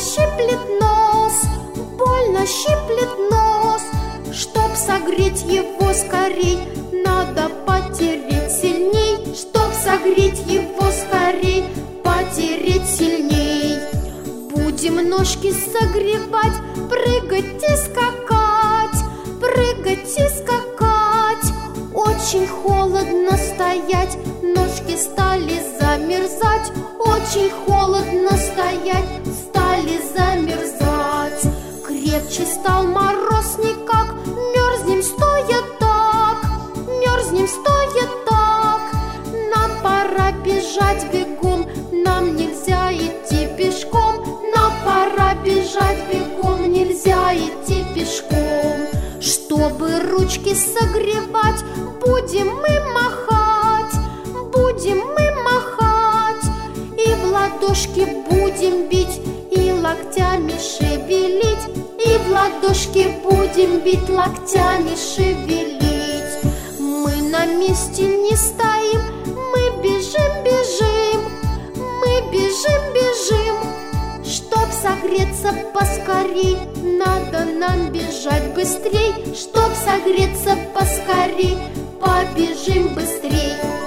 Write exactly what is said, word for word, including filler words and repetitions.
щиплет нос, больно щиплет нос. Чтоб согреть его скорей, надо потереть сильней. Чтоб согреть его скорей, потереть сильней. Будем ножки согревать, прыгать и скакать, прыгать и скакать. Очень холодно стоять, ножки стали замерзать. Очень холодно стоять, стали замерзать. Крепче стал мороз никак, мерзнем стоя так, мерзнем стоя так. Нам пора бежать бегом, нам нельзя идти пешком. Нам пора бежать бегом, нельзя идти пешком. Чтобы ручки согревать, будем мы махать, будем мы махать. И в ладошки будем бить, и локтями шевелить. И в ладошки будем бить, локтями шевелить. Мы на месте не стоим, мы бежим, бежим, мы бежим, бежим. Чтоб согреться поскорей, надо нам бежать быстрей. Чтоб согреться поскорей, побежим быстрей.